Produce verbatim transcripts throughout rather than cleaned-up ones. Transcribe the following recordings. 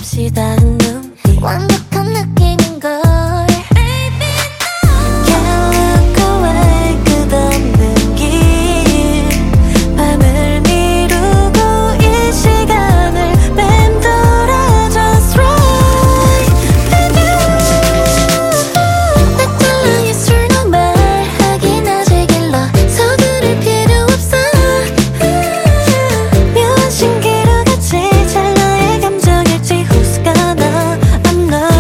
갑시다 눈빛 완벽한 느낌인걸. Can't look away 끝없는 길 밤을 미루고 이 시간을 맴돌아 just right baby. 딱 잘라 예술로 말하긴 아직 일러 서두를 필요 없어. 묘한 신기루 같이 찰나의 감정일지 Who's gonna I know.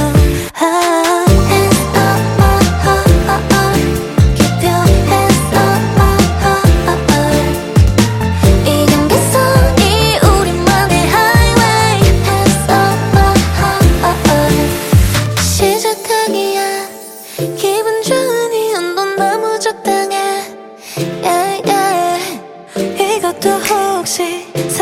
Hands up, up, up, up, up. Keep your hands up, up, up, up, up. 이 경계선이 우리만의 highway. Hands up, up, up, up, up. 시작하기야 기분 좋은 이 운동 너무 적당해 yeah, yeah. 이것도 혹시